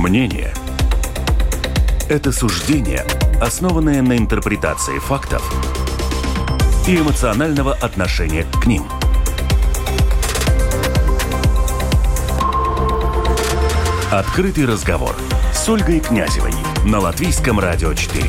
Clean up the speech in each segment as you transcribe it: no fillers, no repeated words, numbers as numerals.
Мнение – это суждение, основанное на интерпретации фактов и эмоционального отношения к ним. Открытый разговор с Ольгой Князевой на Латвийском радио 4.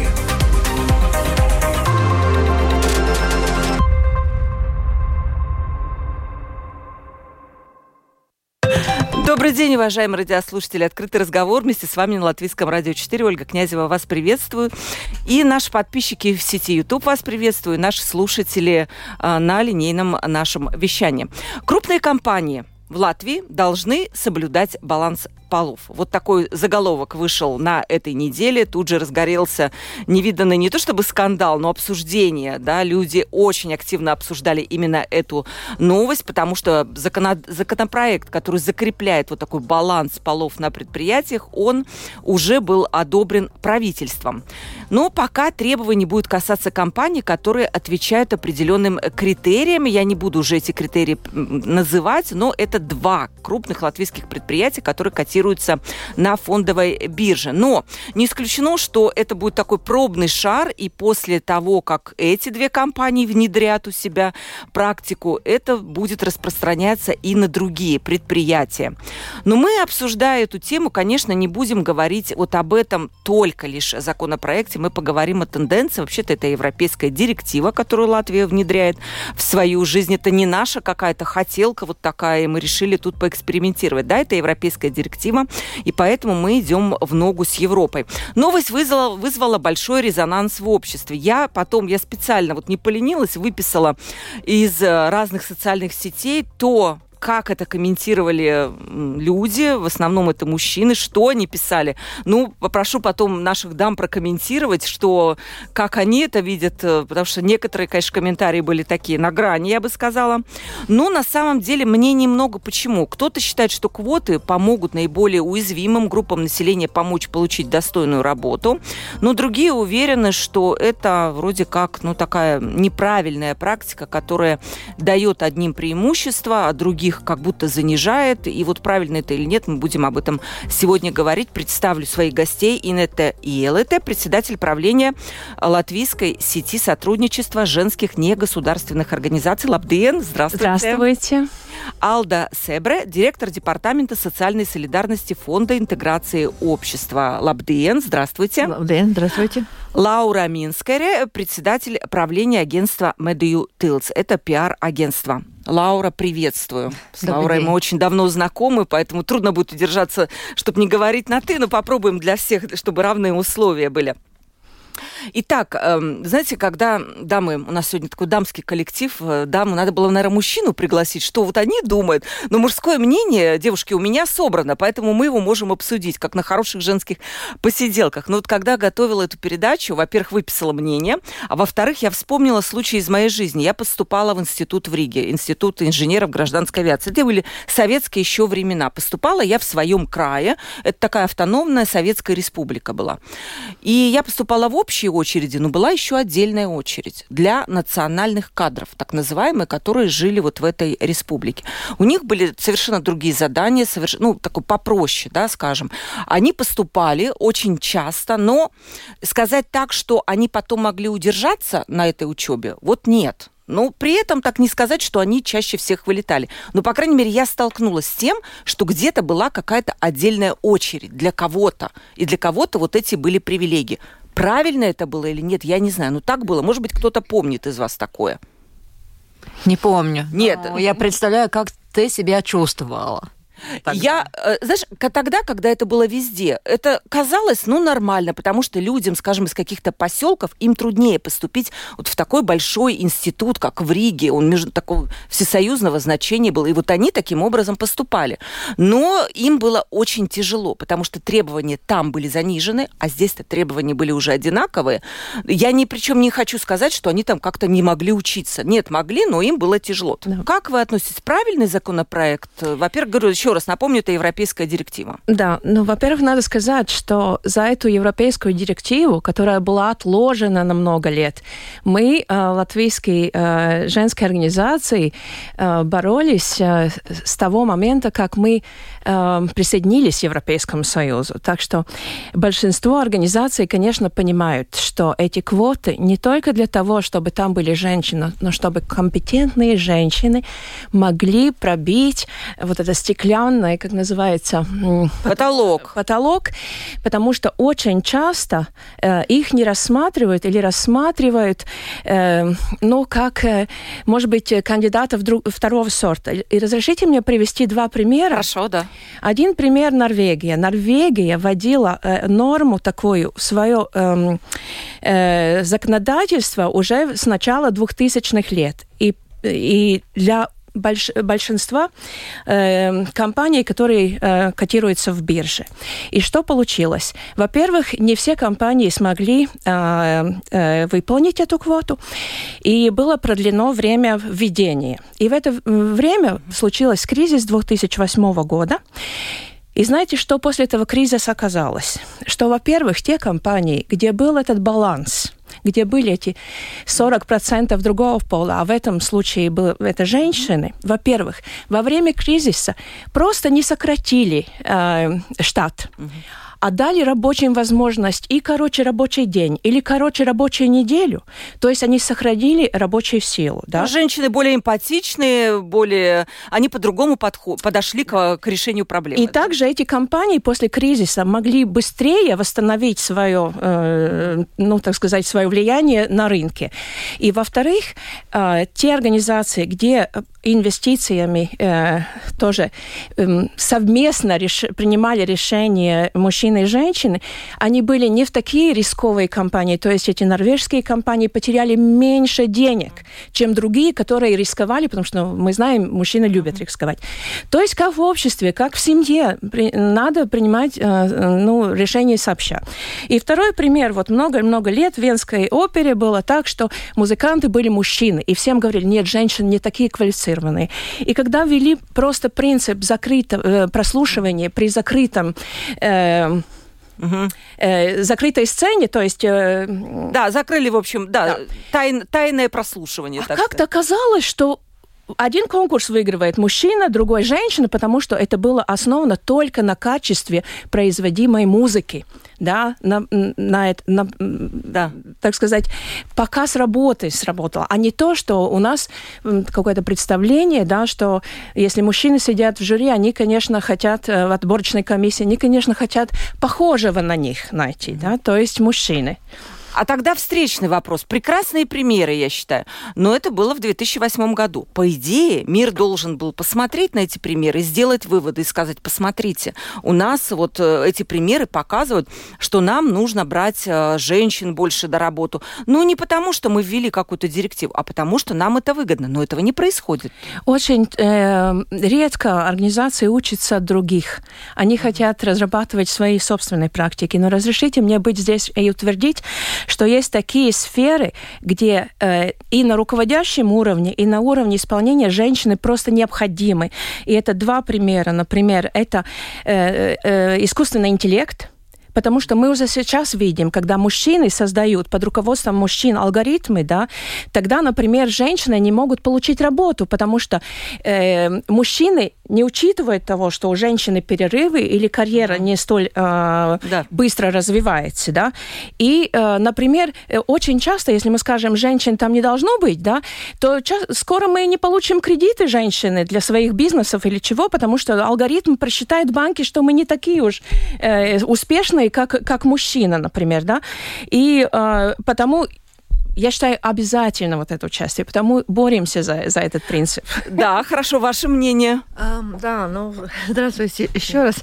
Добрый день, уважаемые радиослушатели. Открытый разговор вместе с вами на Латвийском радио 4. Ольга Князева вас приветствую. И наши подписчики в сети YouTube вас приветствую. Наши слушатели на линейном нашем вещании. Крупные компании в Латвии должны соблюдать баланс полов. Вот такой заголовок вышел на этой неделе. Тут же разгорелся невиданный не то чтобы скандал, но обсуждение. Да? Люди очень активно обсуждали именно эту новость, потому что законопроект, который закрепляет вот такой баланс полов на предприятиях, он уже был одобрен правительством. Но пока требований будет касаться компаний, которые отвечают определенным критериям. Я не буду уже эти критерии называть, но это 2 крупных латвийских предприятия, которые котируются на фондовой бирже. Но не исключено, что это будет такой пробный шар, и после того, как эти 2 компании внедрят у себя практику, это будет распространяться и на другие предприятия. Но мы, обсуждая эту тему, конечно, не будем говорить вот об этом только лишь о законопроекте, мы поговорим о тенденции. Вообще-то это европейская директива, которую Латвия внедряет в свою жизнь. Это не наша какая-то хотелка вот такая, и мы решили тут поэкспериментировать. Да, это европейская директива, и поэтому мы идем в ногу с Европой. Новость вызвала большой резонанс в обществе. Я специально вот не поленилась, выписала из разных социальных сетей то, как это комментировали люди, в основном это мужчины, что они писали. Ну, попрошу потом наших дам прокомментировать, как они это видят, потому что некоторые, конечно, комментарии были такие на грани, я бы сказала. Но на самом деле мнений много. Почему? Кто-то считает, что квоты помогут наиболее уязвимым группам населения помочь получить достойную работу, но другие уверены, что это вроде как, такая неправильная практика, которая дает одним преимущество, а других как будто занижает. И вот правильно это или нет, мы будем об этом сегодня говорить. Представлю своих гостей. Инета Иелете, председатель правления латвийской сети сотрудничества женских негосударственных организаций. Лабдиен, здравствуйте. Здравствуйте. Алда Себре, директор департамента социальной солидарности Фонда интеграции общества. Лабдиен, здравствуйте. Лабдиен, здравствуйте. Лаура Минскере, председатель правления агентства Медию Тилс. Это пиар-агентство. Лаура, приветствую. С Лаурой мы очень давно знакомы, поэтому трудно будет удержаться, чтобы не говорить на «ты», но попробуем для всех, чтобы равные условия были. Итак, знаете, когда дамы, у нас сегодня такой дамский коллектив, дамы, надо было, наверное, мужчину пригласить, что вот они думают, но мужское мнение, девушки, у меня собрано, поэтому мы его можем обсудить, как на хороших женских посиделках. Но вот когда готовила эту передачу, во-первых, выписала мнение, а во-вторых, я вспомнила случай из моей жизни. Я поступала в институт в Риге, институт инженеров гражданской авиации. Это были советские еще времена. Поступала я в своем крае, это такая автономная советская республика была. И я поступала в общей очереди, но была еще отдельная очередь для национальных кадров, так называемые, которые жили вот в этой республике. У них были совершенно другие задания, такой попроще, да, скажем. Они поступали очень часто, но сказать так, что они потом могли удержаться на этой учебе, вот нет. Но при этом так не сказать, что они чаще всех вылетали. Но, по крайней мере, я столкнулась с тем, что где-то была какая-то отдельная очередь для кого-то. И для кого-то вот эти были привилегии. Правильно это было или нет, я не знаю. Но так было. Может быть, кто-то помнит из вас такое? Не помню. Нет. Я представляю, как ты себя чувствовала. Знаешь, тогда, когда это было везде, это казалось, нормально, потому что людям, скажем, из каких-то поселков, им труднее поступить вот в такой большой институт, как в Риге, он такого всесоюзного значения был, и вот они таким образом поступали. Но им было очень тяжело, потому что требования там были занижены, а здесь-то требования были уже одинаковые. Я причем не хочу сказать, что они там как-то не могли учиться. Нет, могли, но им было тяжело. Да. Как вы относитесь? Правильный законопроект? Во-первых, говорю, еще Еще раз напомню, это европейская директива. Да, во-первых, надо сказать, что за эту европейскую директиву, которая была отложена на много лет, мы, латвийские женские организации, боролись с того момента, как мы присоединились к Европейскому Союзу. Так что большинство организаций, конечно, понимают, что эти квоты не только для того, чтобы там были женщины, но чтобы компетентные женщины могли пробить вот это стеклянное, как называется... Потолок. Потолок, потому что очень часто их не рассматривают или рассматривают, как, может быть, кандидатов второго сорта. И разрешите мне привести два примера. Хорошо, да. Один пример Норвегия. Норвегия вводила норму такую в свое законодательство уже с начала 2000-х лет. И для большинства компаний, которые котируются в бирже. И что получилось? Во-первых, не все компании смогли выполнить эту квоту, и было продлено время введения. И в это время случился кризис 2008 года. И знаете, что после этого кризиса оказалось? Что, во-первых, те компании, где был этот баланс, где были эти 40% другого пола, а в этом случае это женщины, во-первых, во время кризиса просто не сократили штат, а дали рабочим возможность и короче рабочий день, или короче рабочую неделю. То есть они сохранили рабочую силу. Да? Женщины более эмпатичные, они по-другому подошли к решению проблемы. И также эти компании после кризиса могли быстрее восстановить свое, свое влияние на рынке. И, во-вторых, те организации, где инвестициями тоже совместно принимали решения мужчин и женщины, они были не в такие рисковые компании, то есть эти норвежские компании потеряли меньше денег, чем другие, которые рисковали, потому что мы знаем, мужчины любят рисковать. То есть как в обществе, как в семье надо принимать решения сообща. И второй пример. Вот много-много лет в Венской опере было так, что музыканты были мужчины, и всем говорили, нет, женщины не такие квалифицированные. И когда ввели просто принцип прослушивания при закрытом закрытой сцене, то есть... Да, закрыли, в общем, тайное прослушивание. А как-то оказалось, что один конкурс выигрывает мужчина, другой женщина, потому что это было основано только на качестве производимой музыки. Да, так сказать, показ работы сработал, а не то, что у нас какое-то представление, да, что если мужчины сидят в жюри, они, конечно, хотят в отборочной комиссии, они, конечно, хотят похожего на них найти, да, то есть мужчины. А тогда встречный вопрос. Прекрасные примеры, я считаю. Но это было в 2008 году. По идее, мир должен был посмотреть на эти примеры, сделать выводы и сказать, посмотрите, у нас вот эти примеры показывают, что нам нужно брать женщин больше на работу. Ну, не потому, что мы ввели какую-то директиву, а потому, что нам это выгодно. Но этого не происходит. Очень редко организации учатся от других. Они хотят разрабатывать свои собственные практики. Но разрешите мне быть здесь и утвердить, что есть такие сферы, где и на руководящем уровне, и на уровне исполнения женщины просто необходимы. И это два примера. Например, это искусственный интеллект, потому что мы уже сейчас видим, когда мужчины создают под руководством мужчин алгоритмы, да, тогда, например, женщины не могут получить работу, потому что мужчины не учитывают того, что у женщины перерывы или карьера не столь быстро развивается. Да? И, например, очень часто, если мы скажем, женщин там не должно быть, да, то скоро мы не получим кредиты женщины для своих бизнесов или чего, потому что алгоритм просчитает банки, что мы не такие уж успешные, как мужчина, например, да, и потому я считаю обязательно вот это участие, потому боремся за этот принцип. Да, хорошо, ваше мнение. Здравствуйте еще раз.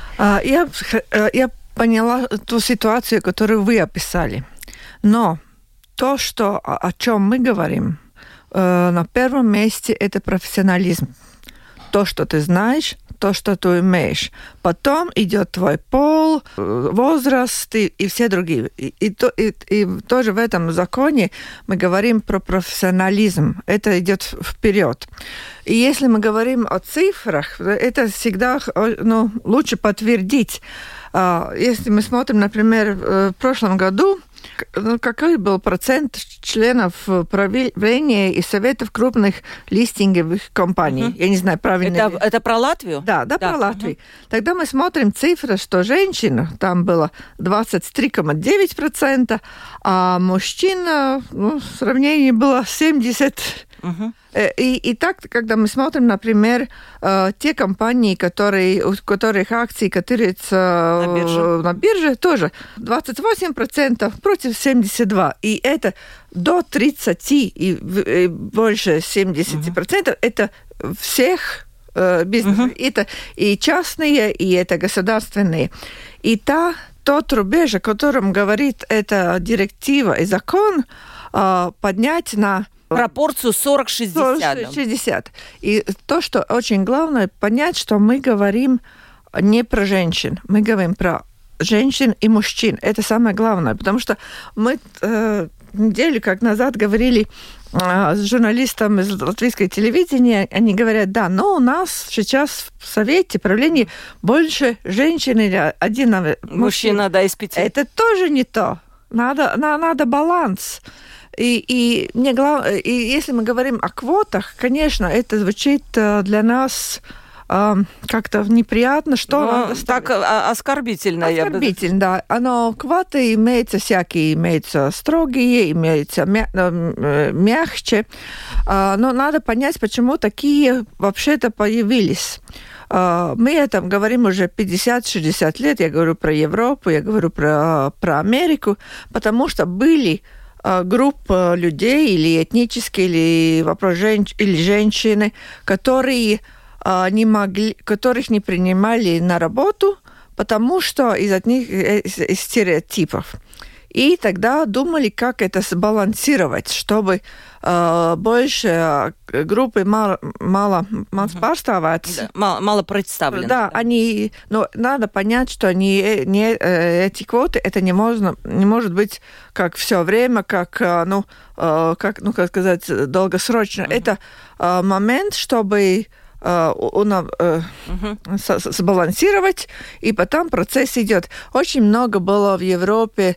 Я поняла ту ситуацию, которую вы описали, но то, о чем мы говорим, на первом месте это профессионализм. То, что ты знаешь, то, что ты имеешь. Потом идет твой пол, возраст и все другие. И тоже в этом законе мы говорим про профессионализм. Это идет вперед. И если мы говорим о цифрах, это всегда лучше подтвердить. Если мы смотрим, например, в прошлом году, какой был процент членов правления и советов крупных листинговых компаний? Я не знаю, правильно это про Латвию? Да, про Латвию. Тогда мы смотрим цифры, что женщин там было 23,9%, а мужчин в сравнении было 70%. И так, когда мы смотрим, например, те компании, у которых акции котируются на бирже, тоже 28% против 72%. И это до 30% и больше 70%. Это всех бизнесов. Это и частные, и это государственные. И тот рубеж, о котором говорит эта директива и закон, поднять на пропорцию 40-60. 40-60. И то, что очень главное, понять, что мы говорим не про женщин, мы говорим про женщин и мужчин. Это самое главное, потому что мы неделю как назад говорили с журналистом из латвийского телевидения, они говорят, да, но у нас сейчас в Совете правления больше женщин или один мужчина, да, из 5. Это тоже не то. Надо баланс. И мне главное, и если мы говорим о квотах, конечно, это звучит для нас как-то неприятно, что так оскорбительно. Оскорбительно, да. Но квоты имеются всякие, имеются строгие, имеются мягче. Но надо понять, почему такие вообще-то появились. Мы о этом говорим уже 50-60 лет. Я говорю про Европу, я говорю про Америку, потому что были группа людей или этнические, или вопрос или женщины, которых не принимали на работу, потому что из стереотипов. И тогда думали, как это сбалансировать, чтобы больше группы мало представляются. Мало представлены. Да, но надо понять, что эти квоты, это не может быть как все время, как сказать, долгосрочно. Это момент, чтобы сбалансировать, и потом процесс идет. Очень много было в Европе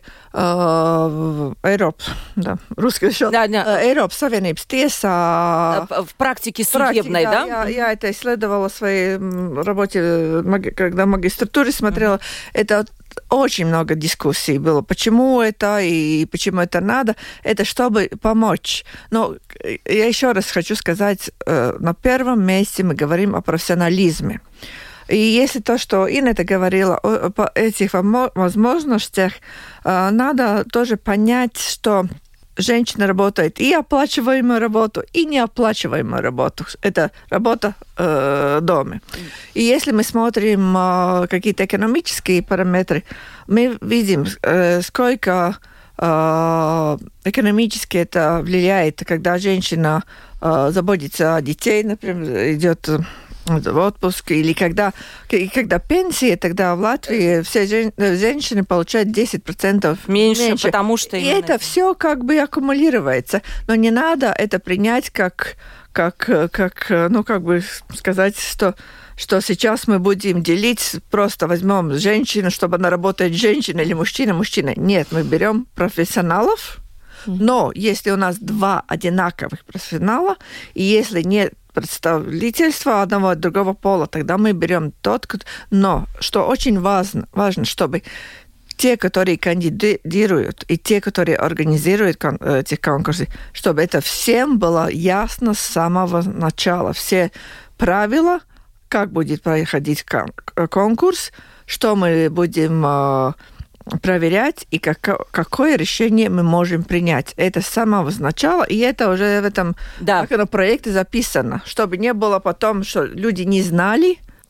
русский еще. Eiropas Savienības tiesā. В практике судебной, да? Я это исследовала в своей работе, когда в магистратуре смотрела. Это очень много дискуссий было. Почему это и почему это надо? Это чтобы помочь. Но я еще раз хочу сказать, на первом месте мы говорим о профессионализме. И если то, что Инета говорила о этих возможностях, надо тоже понять, что женщина работает и оплачиваемую работу, и неоплачиваемую работу. Это работа дома. И если мы смотрим какие-то экономические параметры, мы видим, сколько экономически это влияет, когда женщина заботится о детей, например, идет в отпуск, или когда пенсии, тогда в Латвии все женщины получают 10% меньше, потому что... И это все как бы аккумулируется. Но не надо это принять как сказать, что сейчас мы будем делить, просто возьмем женщину, чтобы она работает женщина или мужчина. Нет, мы берем профессионалов, но если у нас два одинаковых профессионала, и если нет представительства одного от другого пола, тогда мы берем тот, но что очень важно, чтобы те, которые кандидируют, и те, которые организируют эти конкурсы, чтобы это всем было ясно с самого начала. Все правила, как будет проходить конкурс, что мы будем проверять и какое решение мы можем принять. Это с самого начала, и это уже в этом законопроекте записано, чтобы не было потом, что люди не знали.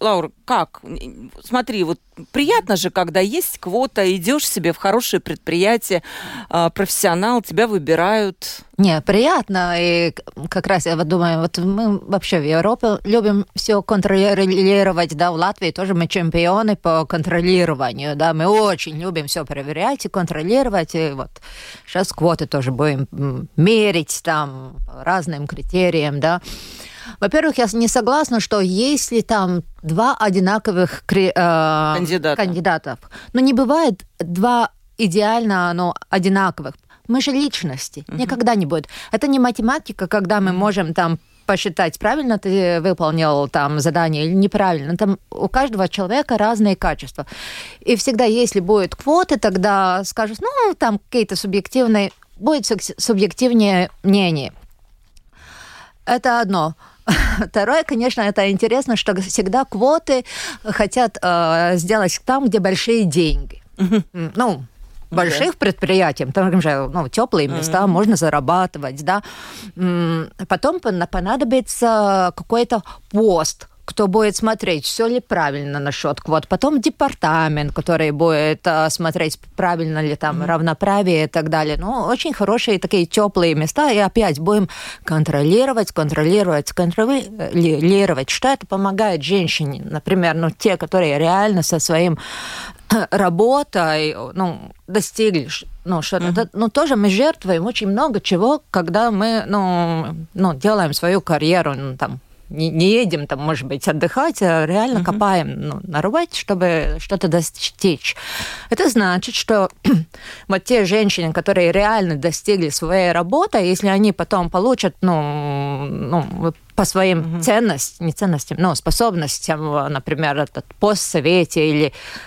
Лаура, как? Смотри, вот приятно же, когда есть квота, идешь себе в хорошее предприятие, профессионал, тебя выбирают. Не, приятно. И как раз я вот думаю, вот мы вообще в Европе любим все контролировать, да, в Латвии тоже мы чемпионы по контролированию, да, мы очень любим все проверять и контролировать, и вот сейчас квоты тоже будем мерить там по разным критериям, да. Во-первых, я не согласна, что если там два одинаковых кандидатов, но не бывает два идеально одинаковых. Мы же личности, никогда не будет. Это не математика, когда мы можем там посчитать, правильно ты выполнил там задание или неправильно. Там у каждого человека разные качества. И всегда, если будут квоты, тогда скажут, ну, там какие-то субъективные, будет субъективнее мнение. Это одно. Второе, конечно, это интересно, что всегда квоты хотят сделать там, где большие деньги. Ну, больших предприятиях, там же теплые места, можно зарабатывать, да. Потом понадобится какой-то пост, кто будет смотреть, все ли правильно насчет квот. Потом департамент, который будет смотреть, правильно ли там равноправие и так далее. Ну, очень хорошие такие теплые места. И опять будем контролировать, что это помогает женщине. Например, те, которые реально со своим работой, достигли, что-то. Тоже мы жертвуем очень много чего, когда мы, делаем свою карьеру, там, не едем, там, может быть, отдыхать, а реально копаем на работе, чтобы что-то достичь. Это значит, что вот те женщины, которые реально достигли своей работы, если они потом получат, по своим ценностям, способностям, например, этот пост в совете или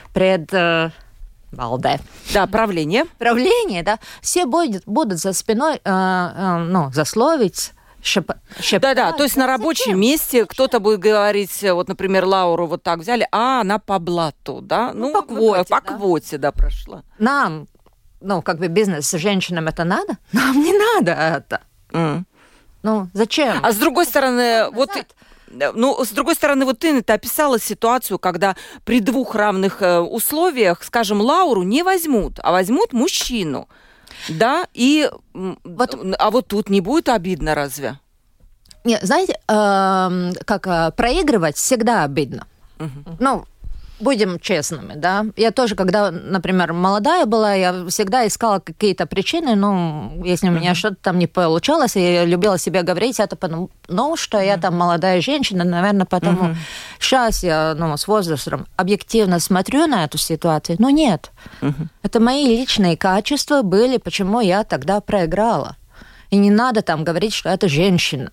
Валде. Да, правление. Правление, да. Все будут за спиной засловить, Да, то есть на рабочем месте кто-то будет говорить, вот, например, Лауру вот так взяли, она по блату, да? По квоте. По квоте, да, прошла. Нам, бизнес с женщинам это надо? Нам не надо это. Зачем? А с другой стороны, с другой стороны, вот ты описала ситуацию, когда при двух равных условиях, скажем, Лауру не возьмут, а возьмут мужчину. Да, а вот тут не будет обидно разве? Нет, знаете, как проигрывать всегда обидно. Будем честными, да. Я тоже, когда, например, молодая была, я всегда искала какие-то причины, если у меня что-то там не получалось, я любила себе говорить, это потому, что я там молодая женщина, наверное, потому. Сейчас я, с возрастом объективно смотрю на эту ситуацию, но нет. Это мои личные качества были, почему я тогда проиграла. И не надо там говорить, что это женщина.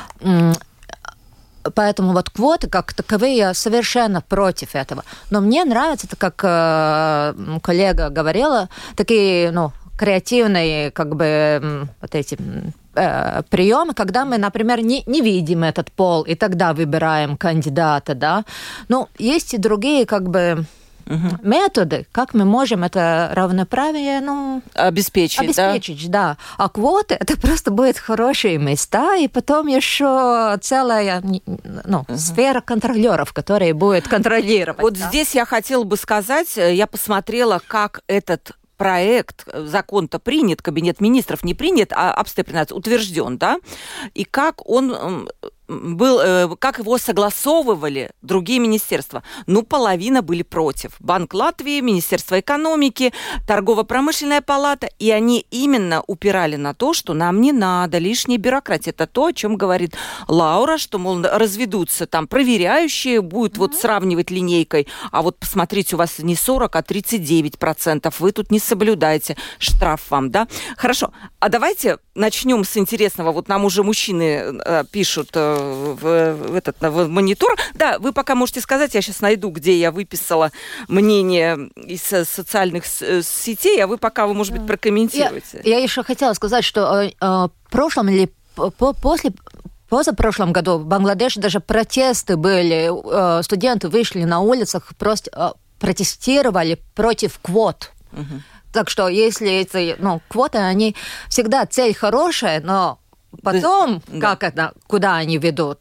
Поэтому вот квоты как таковые, я совершенно против этого. Но мне нравится, это как коллега говорила, такие, креативные, вот эти приемы, когда мы, например, не видим этот пол, и тогда выбираем кандидата, да. Есть и другие, методы, как мы можем это равноправие, обеспечить, да. А квоты, это просто будут хорошие места, и потом еще целая, сфера контролеров, которые будут контролировать. Вот здесь я хотела бы сказать, я посмотрела, как этот проект, закон-то принят, Кабинет министров не принят, а обстепленация утвержден, да, и как он был, как его согласовывали другие министерства. Половина были против. Банк Латвии, Министерство экономики, Торгово-промышленная палата, и они именно упирали на то, что нам не надо лишней бюрократии. Это то, о чем говорит Лаура, что, мол, разведутся там проверяющие, будут вот сравнивать линейкой, а вот посмотрите, у вас не 40, а 39%, вы тут не соблюдаете, штраф вам, да? Хорошо, а давайте начнем с интересного. Вот нам уже мужчины пишут в монитор. Да, вы пока можете сказать, я сейчас найду, где я выписала мнение из социальных сетей, а вы пока, может быть, прокомментируете. Я еще хотела сказать, что в прошлом или позапрошлом году в Бангладеше даже протесты были, студенты вышли на улицах, просто протестировали против квот. Так что если эти квоты, они всегда цель хорошая, но потом, куда они ведут?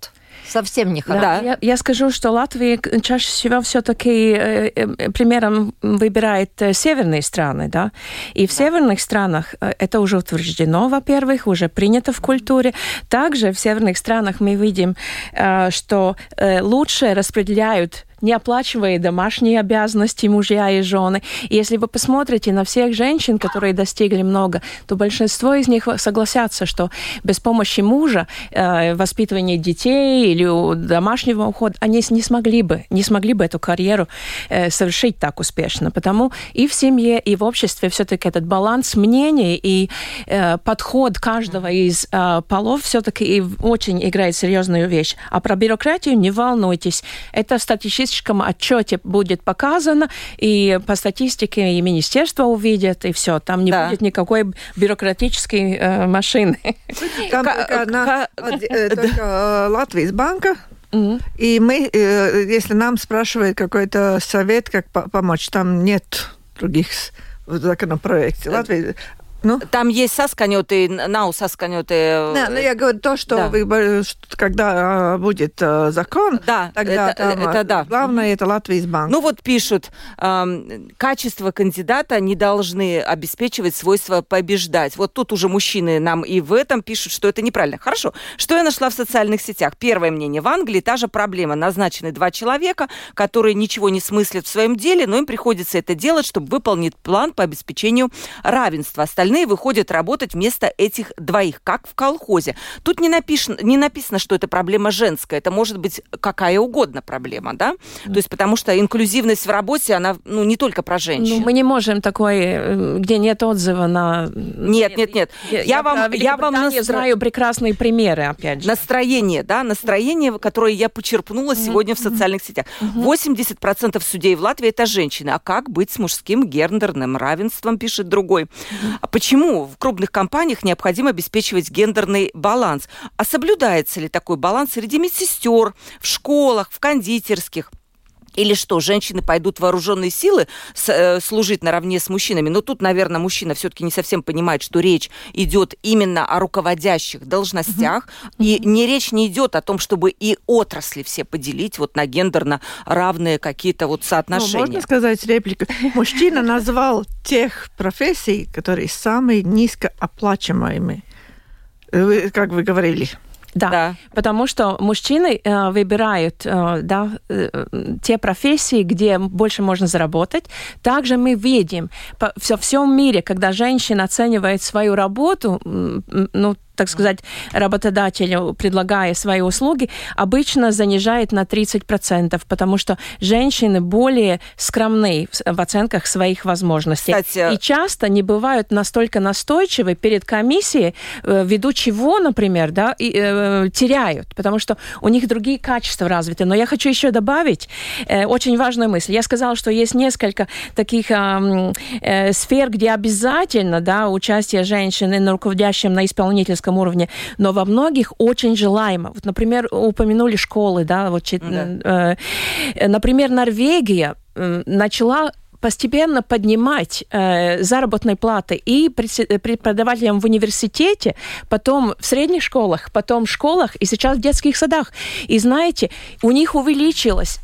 Совсем не хорошо. Да. Я скажу, что Латвия чаще всего все-таки примером выбирает северные страны, да, и в северных странах это уже утверждено, во-первых, уже принято в культуре. Также в северных странах мы видим, что лучше распределяют неоплачивая домашние обязанности мужья и жены. И если вы посмотрите на всех женщин, которые достигли много, то большинство из них согласятся, что без помощи мужа воспитывание детей или домашнего ухода, они не смогли бы эту карьеру совершить так успешно. Потому и в семье, и в обществе все-таки этот баланс мнений и подход каждого из полов все-таки очень играет серьезную вещь. А про бюрократию не волнуйтесь. Это в статистическом отчете будет показано, и по статистике и министерство увидит, и все. Там не будет никакой бюрократической машины. Там только Латвийс банка. И мы, если нам спрашивают какой-то совет, как помочь, там нет других законопроектов. Латвия... Там есть сасканёты, нау сасканёты. Да, но я говорю то, что когда будет закон, тогда это главное это Латвийс банк. Ну вот пишут, качество кандидата не должны обеспечивать свойства побеждать. Вот тут уже мужчины нам и в этом пишут, что это неправильно. Хорошо. Что я нашла в социальных сетях? Первое мнение. В Англии та же проблема. Назначены 2 человека, которые ничего не смыслят в своем деле, но им приходится это делать, чтобы выполнить план по обеспечению равенства. Остальные выходят работать вместо этих 2, как в колхозе. Тут не написано, что это проблема женская. Это может быть какая угодно проблема, да? То есть потому что инклюзивность в работе, она не только про женщин. Мы не можем такой, где нет отзыва на... Нет. Я вам знаю прекрасные примеры, опять же. Настроение, которое я почерпнула сегодня в социальных сетях. 80% судей в Латвии – это женщины. А как быть с мужским гендерным равенством, пишет другой. Почему в крупных компаниях необходимо обеспечивать гендерный баланс? А соблюдается ли такой баланс среди медсестер, в школах, в кондитерских? Или что, женщины пойдут в вооруженные силы служить наравне с мужчинами? Но тут, наверное, мужчина все-таки не совсем понимает, что речь идет именно о руководящих должностях. И речь не идет о том, чтобы и отрасли все поделить на гендерно равные какие-то соотношения. Можно сказать реплику? Мужчина назвал тех профессий, которые самые низкооплачиваемые. Как вы говорили. Да, потому что мужчины выбирают те профессии, где больше можно заработать. Также мы видим во всем мире, когда женщина оценивает свою работу, так сказать, работодателю, предлагая свои услуги, обычно занижает на 30%, потому что женщины более скромны в оценках своих возможностей. Кстати, и часто не бывают настолько настойчивы перед комиссией, ввиду чего, например, теряют, потому что у них другие качества развиты. Но я хочу еще добавить очень важную мысль. Я сказала, что есть несколько таких сфер, где обязательно участие женщины на руководящем, на исполнительском уровне, но во многих очень желаемо. Например, упомянули школы, например, Норвегия начала постепенно поднимать заработные платы и преподавателям в университете, потом в средних школах, потом в школах и сейчас в детских садах. И знаете, у них увеличилось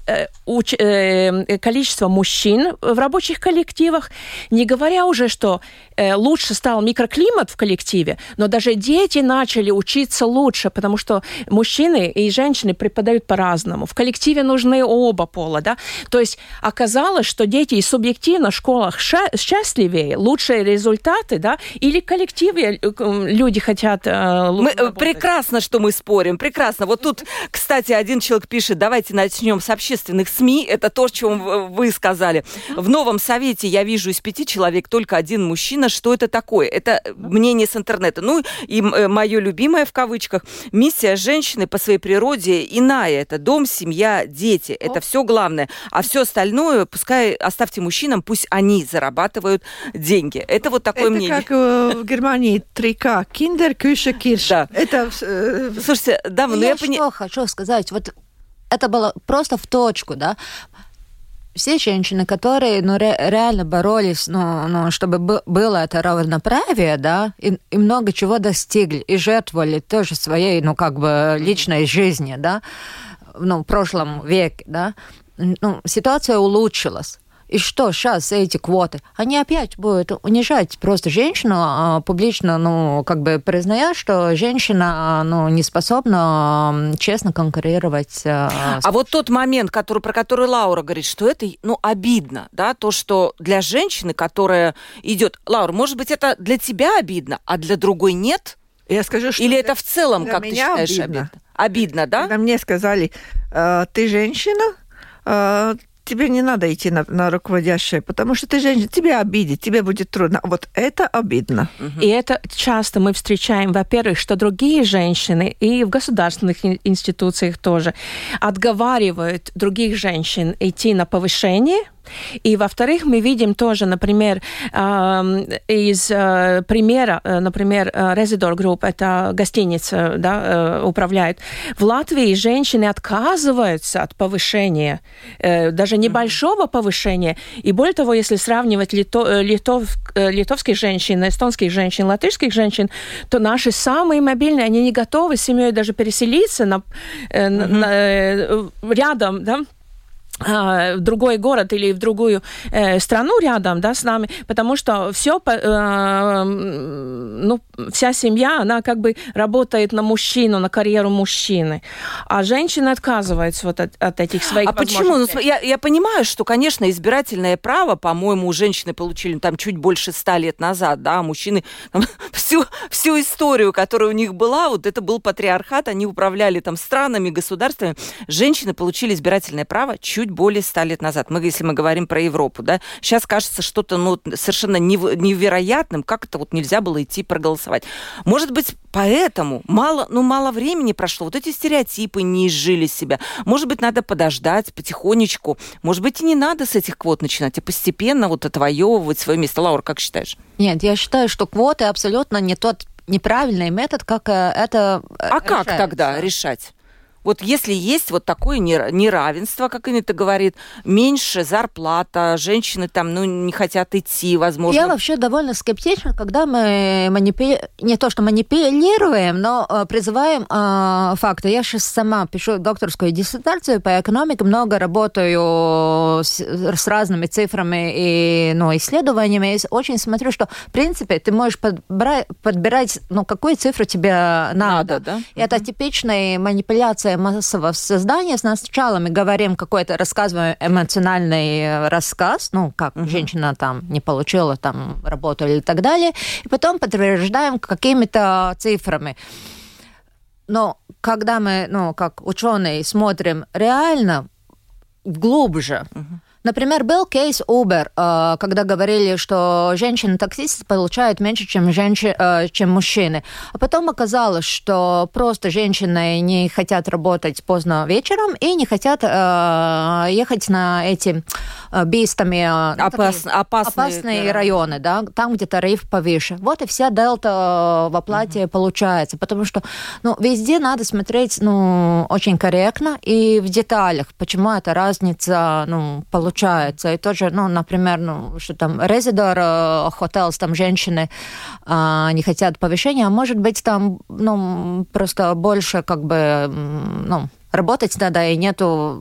количество мужчин в рабочих коллективах, не говоря уже, что лучше стал микроклимат в коллективе, но даже дети начали учиться лучше, потому что мужчины и женщины преподают по-разному. В коллективе нужны оба пола, да? То есть оказалось, что дети из субъективно в школах счастливее, лучшие результаты, да, или коллективе люди хотят лучше работать. Прекрасно, что мы спорим, прекрасно. Вот тут, кстати, один человек пишет, давайте начнем с общественных СМИ, это то, о чем вы сказали. В новом совете я вижу из 5 человек только 1 мужчина. Что это такое? Это мнение с интернета. Ну и мое любимое в кавычках, миссия женщины по своей природе иная. Это дом, семья, дети. Это все главное. А все остальное, пускай оставьте мужчинам, пусть они зарабатывают деньги. Это вот такое мнение. Это как в Германии 3К. Kinder, Küche, Kirsch. Да. Это... Слушайте, да, но я что хочу сказать. Вот это было просто в точку, да. все женщины, которые реально боролись, чтобы было это равноправие, да, и много чего достигли, и жертвовали тоже своей, личной жизни, да, в прошлом веке, да, ситуация улучшилась. И что сейчас эти квоты? Они опять будут унижать просто женщину, публично, призная, что женщина, не способна честно конкурировать. А вот тот момент, про который Лаура говорит, что это, обидно, да, то, что для женщины, которая идет... Лаура, может быть, это для тебя обидно, а для другой нет? Я скажу, что или это в целом, как ты считаешь, обидно? Обидно, да? Когда мне сказали, ты женщина, тебе не надо идти на руководящее, потому что ты женщина, тебя обидит, тебе будет трудно. Вот это обидно. И это часто мы встречаем, во-первых, что другие женщины и в государственных институциях тоже отговаривают других женщин идти на повышение. И, во-вторых, мы видим тоже, например, из примера, например, Residor Group, это гостиница, да, управляет. В Латвии женщины отказываются от повышения, даже небольшого повышения. И более того, если сравнивать литовских женщин, эстонских женщин, латышских женщин, то наши самые мобильные, они не готовы с семьей даже переселиться рядом, да, в другой город или в другую страну рядом, да, с нами, потому что вся семья, она работает на мужчину, на карьеру мужчины, а женщины отказываются от этих своих возможностей. Почему? Я понимаю, что, конечно, избирательное право, по-моему, женщины получили чуть больше 100 лет назад, да, а мужчины всю историю, которая у них была, вот это был патриархат, они управляли странами, государствами. Женщины получили избирательное право чуть более 100 лет назад. Если мы говорим про Европу, да, сейчас кажется что-то совершенно невероятным, как это нельзя было идти проголосовать. Может быть, поэтому мало времени прошло, вот эти стереотипы не изжили себя. Может быть, надо подождать потихонечку. Может быть, и не надо с этих квот начинать, а постепенно отвоевывать свое место. Лаура, как считаешь? Нет, я считаю, что квоты абсолютно не тот неправильный метод, как это решается. Как тогда решать? Вот если есть такое неравенство, как Инна говорит, меньше зарплата, женщины не хотят идти, возможно. Я вообще довольно скептична, когда мы не то что манипулируем, но призываем факты. Я сейчас сама пишу докторскую диссертацию по экономике, много работаю с разными цифрами и исследованиями, и очень смотрю, что в принципе ты можешь подбирать, какую цифру тебе надо. Да? Это типичная манипуляция массового создания. Сначала мы говорим рассказываем эмоциональный рассказ, как женщина не получила работу и так далее, и потом подтверждаем какими-то цифрами. Но когда мы, как ученые, смотрим реально глубже, например, был кейс Uber, когда говорили, что женщины-таксисты получают меньше, чем мужчины. А потом оказалось, что просто женщины не хотят работать поздно вечером и не хотят ехать на эти бистами опасные районы, да, там, где тариф повыше. Вот и вся дельта в оплате получается. Потому что везде надо смотреть очень корректно и в деталях, почему эта разница получается. И тоже, например, что Residor Hotels, женщины не хотят повышения, а может быть, просто больше работать надо, и нету,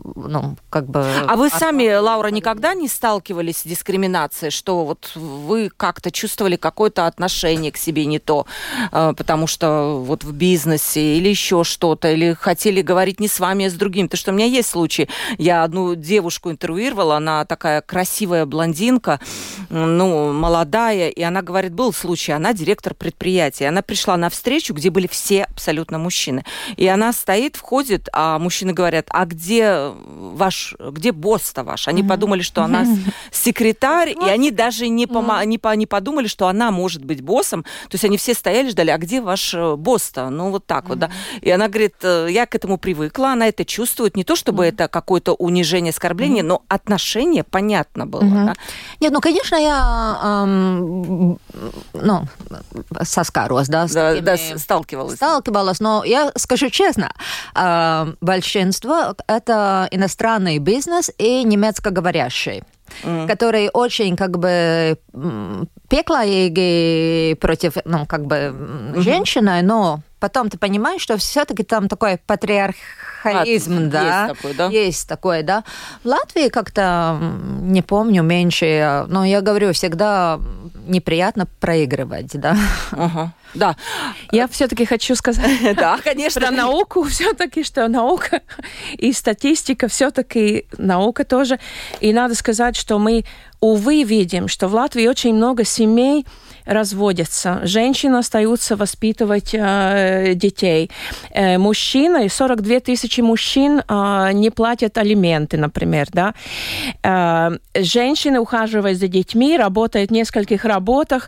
А вы сами, Лаура, никогда не сталкивались с дискриминацией, что вы как-то чувствовали какое-то отношение к себе не то, потому что в бизнесе или еще что-то, или хотели говорить не с вами, а с другим? Потому что у меня есть случай. Я одну девушку интервьюировала, она такая красивая блондинка, молодая, и она говорит, был случай, она директор предприятия. Она пришла на встречу, где были все абсолютно мужчины. И она стоит, входит, а мужчины говорят, а где босс-то ваш? Они подумали, что она секретарь, и они даже не подумали, что она может быть боссом. То есть они все стояли, ждали, а где ваш босс-то? Так да. И она говорит, я к этому привыкла, она это чувствует. Не то, чтобы это какое-то унижение, оскорбление, но отношение понятно было. Да? Нет, конечно, я соскарилась, да, сталкивалась. Но я скажу честно, в большинство это иностранный бизнес и немецкоговорящий, которые очень как бы пеклаги против, ну, как бы женщины, но потом ты понимаешь, что все-таки там такой патриархализм, да? Есть такой, да? Есть такой, да. В Латвии как-то, не помню, меньше, но я говорю, всегда неприятно проигрывать, да. Да. Я все-таки хочу сказать да, конечно. про науку все-таки, что наука и статистика все-таки наука тоже. И надо сказать, что мы, увы, видим, что в Латвии очень много семей разводятся. Женщины остаются воспитывать детей. Мужчины, 42 тысячи мужчин не платят алименты, например. Да? Женщины ухаживают за детьми, работают в нескольких работах,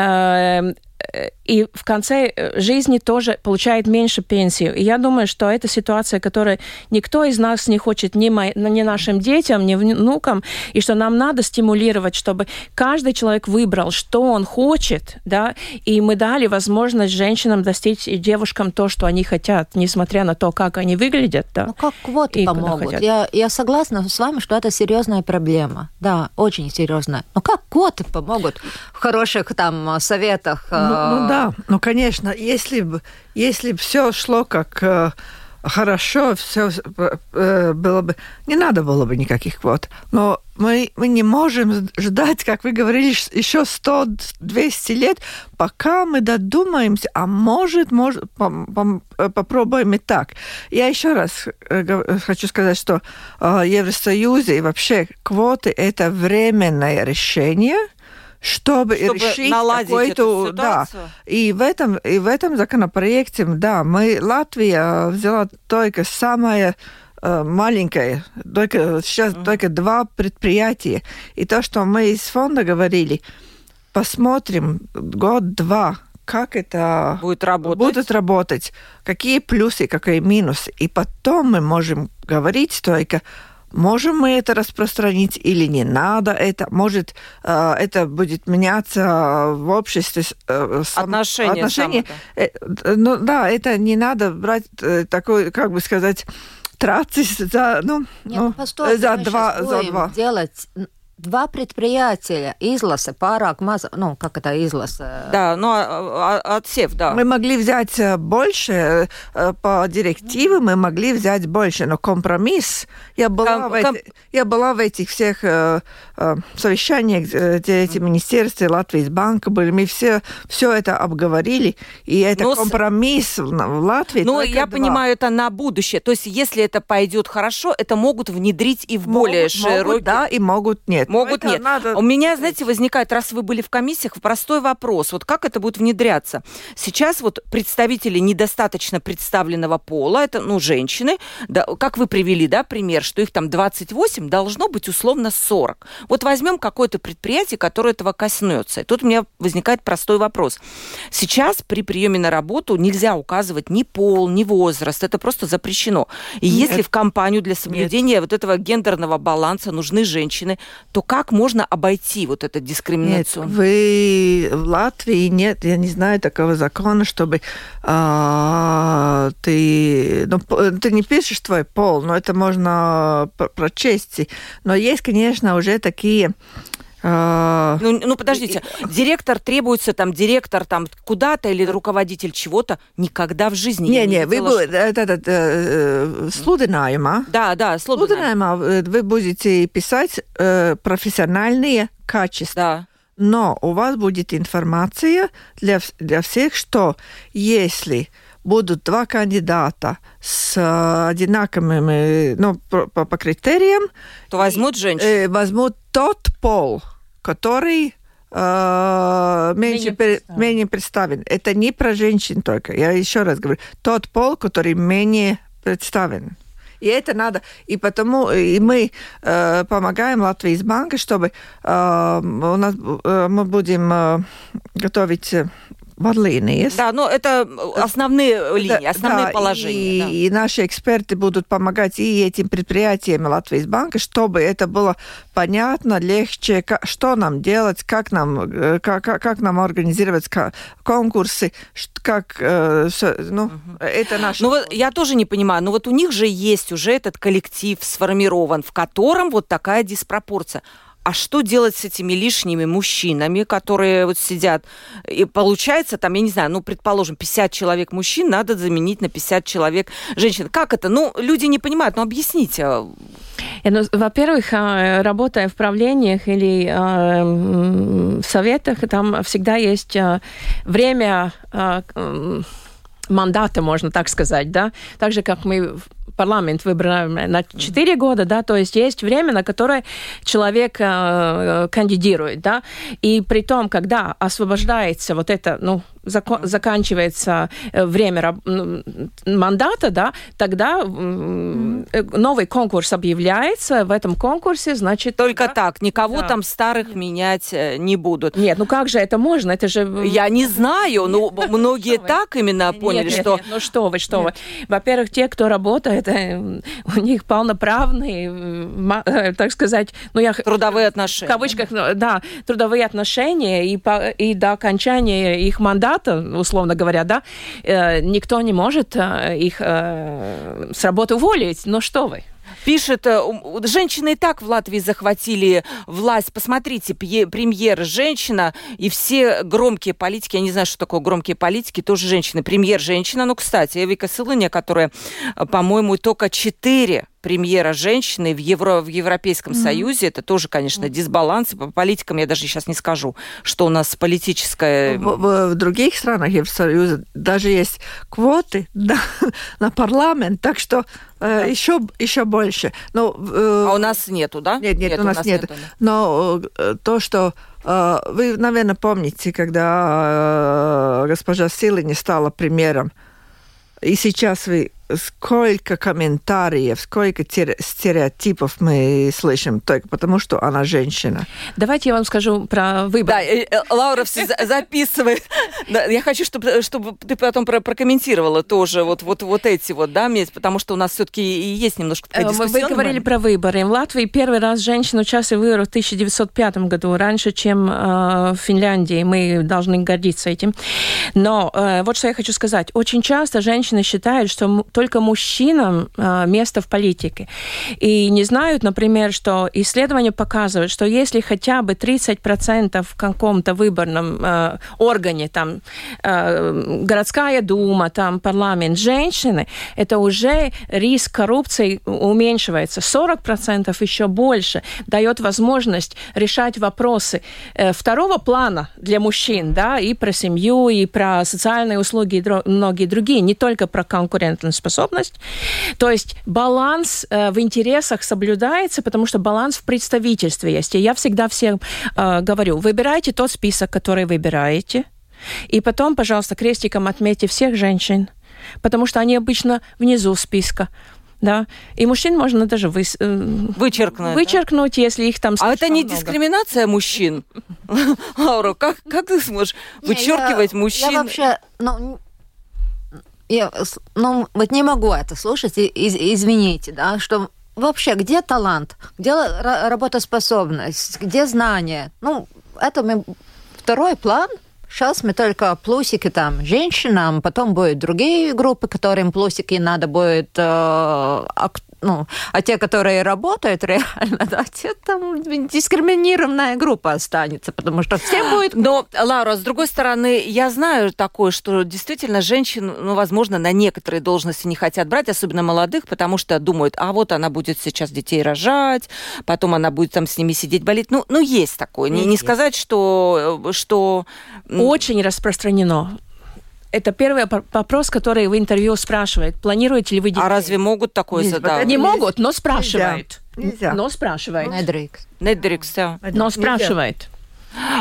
и в конце жизни тоже получает меньше пенсию. И я думаю, что это ситуация, которую никто из нас не хочет ни нашим детям, ни внукам, и что нам надо стимулировать, чтобы каждый человек выбрал, что он хочет, да, и мы дали возможность женщинам достичь и девушкам то, что они хотят, несмотря на то, как они выглядят. Да, ну, как квоты помогут? Я согласна с вами, что это серьезная проблема. Да, очень серьезная. Но как квоты помогут в хороших там советах? Ну да, ну конечно, если бы все шло как хорошо, все было бы, не надо было бы никаких квот. Но мы не можем ждать, как вы говорили, еще 100-200 лет, пока мы додумаемся, а может попробуем и так. Я еще раз хочу сказать, что в Евросоюзе и вообще квоты – это временное решение, чтобы решить какой-то, да, и в этом законопроекте, да, Латвия взяла только самое маленькое, сейчас только 2 предприятия, и то, что мы из фонда говорили, посмотрим год-два, как это будет работать, какие плюсы, какие минусы, и потом мы можем говорить только. Можем мы это распространить или не надо это? Может, это будет меняться в обществе отношения. Ну да, это не надо брать такой, как бы сказать, трацис за, за два. Делать 2 предприятия изласа pārāk maz, ну, как это излас? Да, отсев, да. Мы могли взять больше, по директиве мы могли взять больше, но компромисс, я была в этих всех совещаниях, где эти министерства, Латвийс банка были, мы все это обговорили, и это компромисс в Латвии. Ну, я понимаю, это на будущее, то есть если это пойдет хорошо, это могут внедрить и в более широкие... Могут, да, и могут нет. Могут нет. У меня, знаете, возникает, раз вы были в комиссиях, простой вопрос. Вот как это будет внедряться? Сейчас вот представители недостаточно представленного пола, это, женщины, да, как вы привели, да, пример, что их там 28, должно быть условно 40. Вот возьмем какое-то предприятие, которое этого коснется. И тут у меня возникает простой вопрос. Сейчас при приеме на работу нельзя указывать ни пол, ни возраст. Это просто запрещено. И если в компанию для соблюдения вот этого гендерного баланса нужны женщины, то как можно обойти вот эту дискриминацию? Нет, в Латвии нет, я не знаю такого закона, чтобы ты не пишешь твой пол, но это можно прочесть. Но есть, конечно, уже такие... подождите, директор требуется, директор куда-то или руководитель чего-то, никогда в жизни не видела. Слудинājumā. Да, слудинājumā вы будете писать профессиональные качества. Да. Но у вас будет информация для всех, что если будут 2 кандидата с одинаковыми, по критериям, то возьмут женщин. Возьмут тот пол, который менее представлен. Это не про женщин только. Я еще раз говорю. Тот пол, который менее представлен. И это надо. И потому и мы помогаем Латвийс банке, чтобы мы будем готовить vadlīnijas. Да, но это основные линии, основные положения. И наши эксперты будут помогать и этим предприятиям Латвийс банка, чтобы это было понятно, легче, что нам делать, как нам организировать конкурсы, это наше... Ну вот я тоже не понимаю, но вот у них же есть уже этот коллектив сформирован, в котором вот такая диспропорция. А что делать с этими лишними мужчинами, которые вот сидят? И получается, там, я не знаю, ну, предположим, 50 человек мужчин надо заменить на 50 человек женщин. Как это? Ну, люди не понимают, ну, объясните. Во-первых, работая в правлениях или в советах, там всегда есть время мандата, можно так сказать, да? Так же, как мы парламент выбираем на 4 года, да, то есть время, на которое человек кандидирует, да, и при том, когда освобождается вот это, заканчивается время мандата, да, тогда новый конкурс объявляется, в этом конкурсе, значит... Только так, никого там старых менять не будут. Нет, как же это можно? Это же... Я не знаю, но многие так именно поняли, что... Нет, что вы. Во-первых, те, кто работает, у них полноправные, так сказать... трудовые отношения. В кавычках, да, трудовые отношения, и до окончания их мандата, условно говоря, да, никто не может их с работы уволить. Но что вы? Пишет, женщины и так в Латвии захватили власть. Посмотрите, премьер женщина, и все громкие политики, я не знаю, что такое громкие политики, тоже женщины. Премьер женщина, кстати, Эвика Силыня, которая, по-моему, только 4 премьера женщины в Европейском Союзе. Это тоже, конечно, дисбаланс. По политикам я даже сейчас не скажу, что у нас политическое... В других странах Евросоюза даже есть квоты на парламент, так что еще больше. А у нас нету, да? Нет, у нас нет. Но то, что... Вы, наверное, помните, когда госпожа Силыня стала премьером, и сейчас сколько комментариев, сколько стереотипов мы слышим только потому, что она женщина. Давайте я вам скажу про выборы. Да, Лаура все записывает. Я хочу, чтобы ты потом прокомментировала тоже вот эти места, потому что у нас все-таки есть немножко такая дискуссионная. Вы говорили про выборы. В Латвии первый раз женщины участвовали в выборах в 1905 году, раньше, чем в Финляндии. Мы должны гордиться этим. Но вот что я хочу сказать. Очень часто женщины считают, что только мужчинам место в политике. И не знают, например, что исследования показывают, что если хотя бы 30% в каком-то выборном органе, там, городская дума, там, парламент, женщины, это уже риск коррупции уменьшивается. 40% еще больше дает возможность решать вопросы второго плана для мужчин, да, и про семью, и про социальные услуги, и многие другие, не только про конкурентоспособность. То есть баланс в интересах соблюдается, потому что баланс в представительстве есть. И я всегда всем говорю, выбирайте тот список, который выбираете, и потом, пожалуйста, крестиком отметьте всех женщин, потому что они обычно внизу списка. Да, и мужчин можно даже вычеркнуть, да? Если их там слишком много. А это не дискриминация мужчин? Лаура, как ты сможешь вычеркивать мужчин? Я вообще... вот не могу это слушать, извините, да, что вообще где талант, где работоспособность, где знания? Это второй план. Сейчас мы только плюсики там женщинам, потом будут другие группы, которым плюсики надо будет... а те, которые работают реально, да, те там дискриминированная группа останется, потому что всем будет... Но, Лаура, с другой стороны, я знаю такое, что действительно женщин, возможно, на некоторые должности не хотят брать, особенно молодых, потому что думают, вот она будет сейчас детей рожать, потом она будет там с ними сидеть, болеть. Есть такое. Не сказать, что... Очень распространено. Это первый вопрос, который в интервью спрашивает. Планируете ли вы детей? А разве могут такое задавать? Не могут, но спрашивают. Нельзя. Но спрашивают. Недрикс. Недрикс, да. Но спрашивает.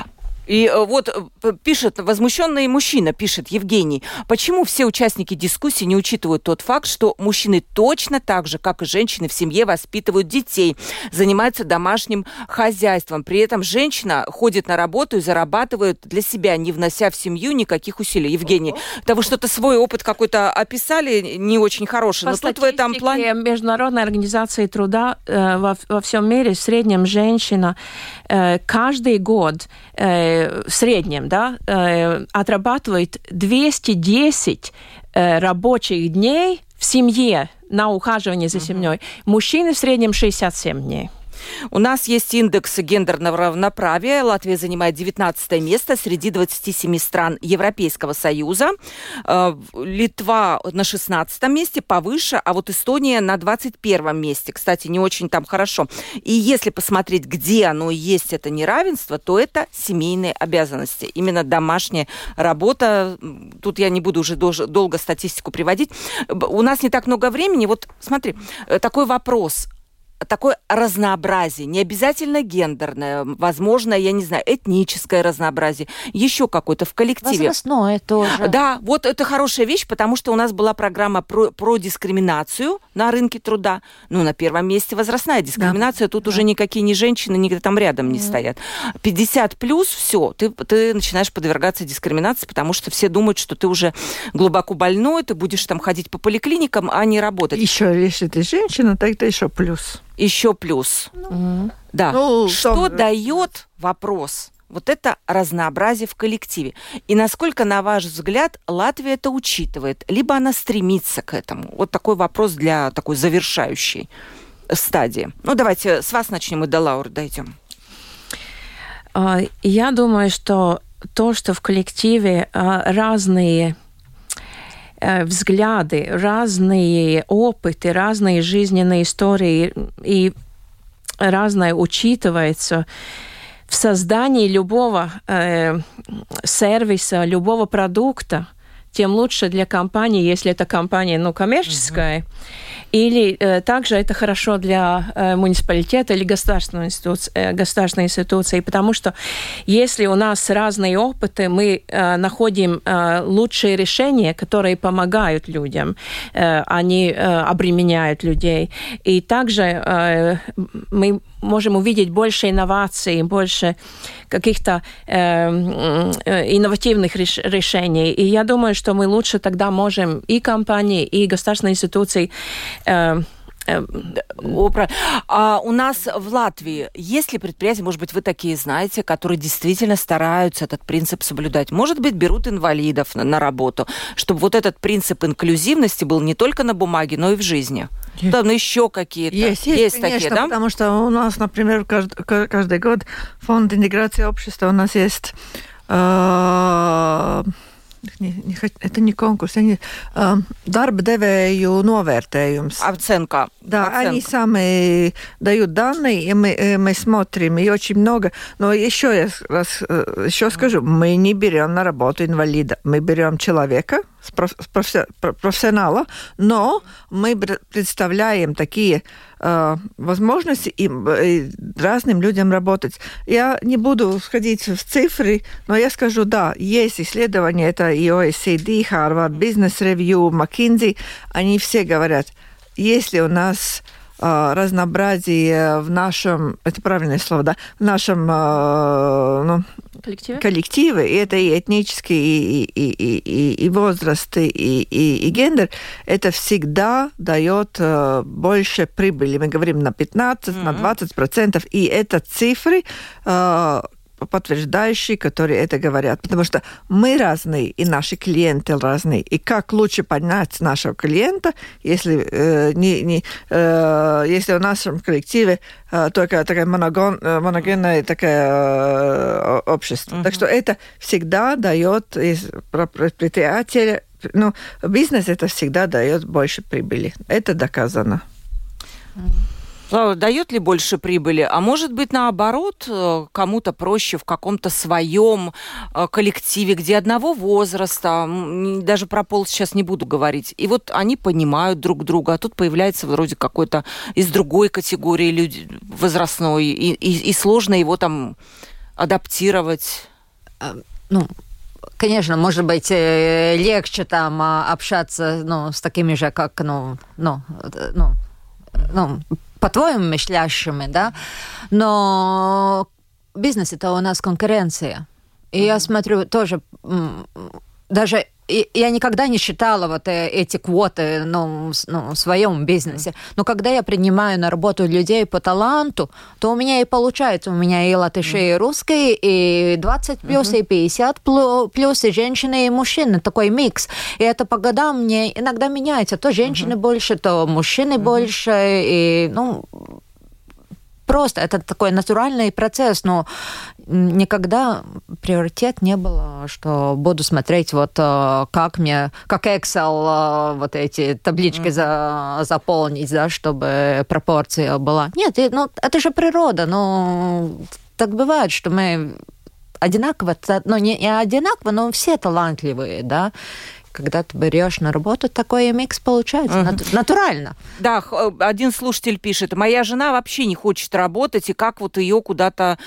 И вот пишет, возмущенный мужчина, пишет Евгений, почему все участники дискуссии не учитывают тот факт, что мужчины точно так же, как и женщины в семье, воспитывают детей, занимаются домашним хозяйством. При этом женщина ходит на работу и зарабатывает для себя, не внося в семью никаких усилий. Евгений, это вы что-то свой опыт какой-то описали, не очень хороший, но тут в этом плане... Международной организации труда во всем мире в среднем женщина каждый год в среднем, да, отрабатывает 210 рабочих дней в семье на ухаживание за семьей. Мужчины в среднем 67 дней. У нас есть индекс гендерного равноправия. Латвия занимает 19 место среди 27 стран Европейского Союза. Литва на 16 месте, повыше, а вот Эстония на 21 месте. Кстати, не очень там хорошо. И если посмотреть, где оно есть, это неравенство, то это семейные обязанности. Именно домашняя работа. Тут я не буду уже долго статистику приводить. У нас не так много времени. Вот смотри, такой вопрос. Такое разнообразие, не обязательно гендерное, возможно, я не знаю, этническое разнообразие, еще какое-то в коллективе. Возрастное тоже. Да, вот это хорошая вещь, потому что у нас была программа про дискриминацию на рынке труда. Ну, на первом месте возрастная дискриминация, тут уже никакие не женщины, никто там рядом не стоят. 50 плюс, все, ты начинаешь подвергаться дискриминации, потому что все думают, что ты уже глубоко больной, ты будешь там ходить по поликлиникам, а не работать. Еще, если ты женщина, так это еще плюс. Еще плюс. Да. Что дает вопрос? Вот это разнообразие в коллективе. И насколько, на ваш взгляд, Латвия это учитывает? Либо она стремится к этому? Вот такой вопрос для такой завершающей стадии. Ну, давайте с вас начнем и до Лауры дойдем. Я думаю, что то, что в коллективе разные взгляды, разные опыты, разные жизненные истории и разное учитывается в создании любого сервиса, любого продукта, тем лучше для компании, если эта компания, коммерческая, или также это хорошо для муниципалитета или государственной институции, потому что если у нас разные опыты, мы находим лучшие решения, которые помогают людям, они обременяют людей. И также мы можем увидеть больше инноваций, больше каких-то инновативных решений. И я думаю, что мы лучше тогда можем и компании, и государственные институции. А у нас в Латвии есть ли предприятия, может быть, вы такие знаете, которые действительно стараются этот принцип соблюдать? Может быть, берут инвалидов на работу, чтобы вот этот принцип инклюзивности был не только на бумаге, но и в жизни? Да, но еще какие-то. Есть конечно, такие, да? Потому что у нас, например, каждый год фонд интеграции общества у нас есть... это не конкурс, darba devēju novērtējums. Оценка. Да, они сами дают данные, и мы смотрим, и очень много. Но еще скажу, мы не берем на работу инвалида, мы берем человека, профессионала, но мы представляем такие возможности разным людям работать. Я не буду входить в цифры, но я скажу, да, есть исследования, это и OECD, Harvard Business Review, McKinsey, они все говорят, если у нас разнообразие в нашем, это правильное слово, да, в нашем коллективе, и это и этнический, и возраст, и гендер, это всегда дает больше прибыли. Мы говорим на 15, на 20%, и это цифры, подтверждающие, которые это говорят. Потому что мы разные, и наши клиенты разные. И как лучше понять нашего клиента, если если в нашем коллективе только такое моногенное такое общество. Так что это всегда дает предприятие, бизнес это всегда дает больше прибыли. Это доказано. Дает ли больше прибыли? А может быть, наоборот, кому-то проще в каком-то своем коллективе, где одного возраста, даже про пол сейчас не буду говорить, и вот они понимают друг друга, а тут появляется вроде какой-то из другой категории возрастной, и сложно его там адаптировать. конечно, может быть, легче там общаться, с такими же, как, по-твоему, мыслящими, да, но бизнес – это у нас конкуренция. И я смотрю тоже, даже я никогда не считала вот эти квоты в своем бизнесе. Но когда я принимаю на работу людей по таланту, то у меня и получается. У меня и латыши, и русские, и 20+, и 50+, и женщины, и мужчины. Такой микс. И это по годам мне иногда меняется. То женщины больше, то мужчины больше. И, просто это такой натуральный процесс, но никогда приоритет не было, что буду смотреть как Excel вот эти таблички заполнить, да, чтобы пропорция была. Нет, это же природа, так бывает, что мы одинаково, не одинаково, но все талантливые, да. Когда ты берешь на работу, такой микс получается натурально. Да, один слушатель пишет: моя жена вообще не хочет работать, и как вот ее куда-то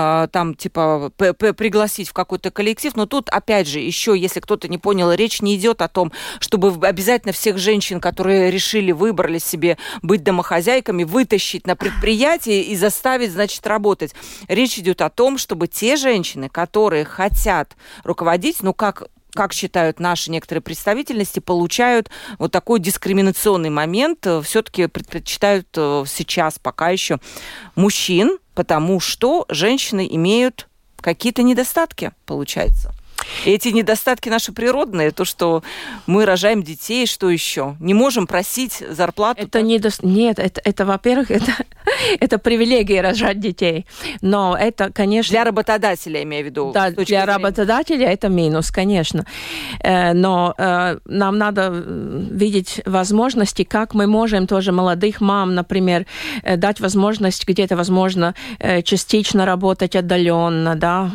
пригласить в какой-то коллектив. Но тут, опять же, еще, если кто-то не понял, речь не идет о том, чтобы обязательно всех женщин, которые выбрали себе быть домохозяйками, вытащить на предприятие и заставить, значит, работать. Речь идет о том, чтобы те женщины, которые хотят руководить, как считают наши некоторые представительности, получают вот такой дискриминационный момент, все-таки предпочитают сейчас пока еще мужчин, потому что женщины имеют какие-то недостатки, получается. И эти недостатки наши природные, то, что мы рожаем детей, что еще? Не можем просить зарплату? Нет, это, во-первых, это привилегия рожать детей. Но это, конечно... Для работодателя, имею в виду. Да, для работодателя это минус, конечно. Но нам надо видеть возможности, как мы можем тоже молодых мам, например, дать возможность где-то, возможно, частично работать отдаленно, да,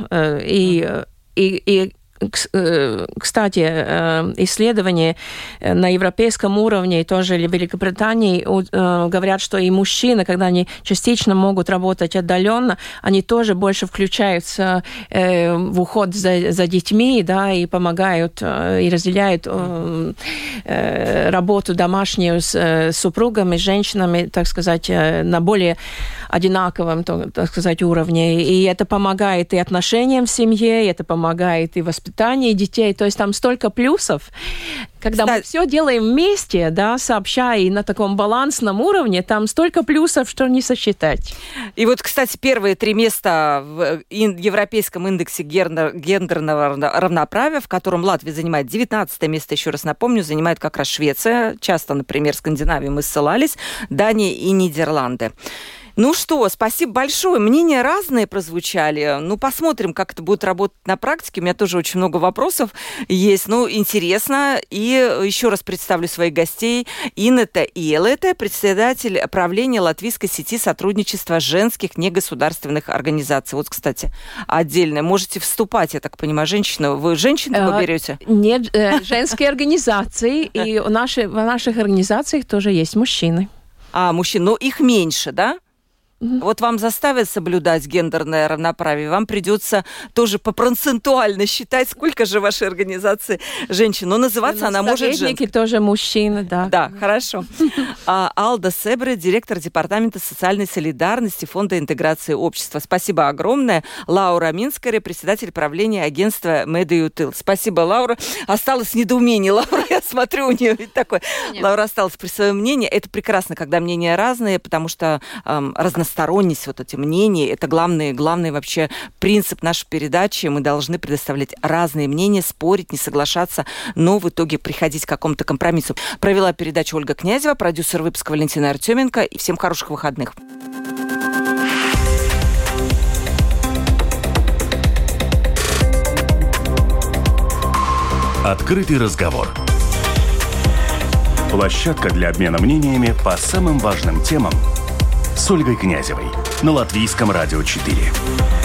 и кстати, исследования на европейском уровне, тоже в Великобритании, говорят, что и мужчины, когда они частично могут работать отдаленно, они тоже больше включаются в уход за детьми, да, и помогают, и разделяют работу домашнюю с супругами, с женщинами, так сказать, на более одинаковом, так сказать, уровне. И это помогает и отношениям в семье, и это помогает и воспитанию детей. То есть там столько плюсов. Когда мы все делаем вместе, да, сообща и на таком балансном уровне, там столько плюсов, что не сосчитать. И вот, кстати, первые 3 места в Европейском индексе гендерного равноправия, в котором Латвия занимает 19 место, еще раз напомню, занимает как раз Швеция. Часто, например, Скандинавию мы ссылались, Дания и Нидерланды. Ну что, спасибо большое. Мнения разные прозвучали. Посмотрим, как это будет работать на практике. У меня тоже очень много вопросов есть. Интересно. И еще раз представлю своих гостей. Инета Иелете, председатель правления Латвийской сети сотрудничества женских негосударственных организаций. Вот, кстати, отдельно. Можете вступать, я так понимаю, женщина. Вы женщину берете? Нет, женские организации. И в наших организациях тоже есть мужчины. Мужчины. Но их меньше, да? Вот вам заставят соблюдать гендерное равноправие, вам придется тоже процентуально считать, сколько же в вашей организации женщин. Но называться она может женской. Советники тоже мужчины, да. Да, хорошо. Алда Себре, директор департамента социальной солидарности Фонда интеграции общества. Спасибо огромное. Лаура Минская, председатель правления агентства Медиутил. Спасибо, Лаура. Осталось недоумение. Лаура, я смотрю, у нее такое. Лаура осталась при своем мнении. Это прекрасно, когда мнения разные, потому что разносторонность вот эти мнения, это главный вообще принцип нашей передачи. Мы должны предоставлять разные мнения, спорить, не соглашаться, но в итоге приходить к какому-то компромиссу. Провела передачу Ольга Князева, продюсер выпуска Валентина Артеменко. И всем хороших выходных. Открытый разговор. Площадка для обмена мнениями по самым важным темам с Ольгой Князевой на Латвийском радио 4.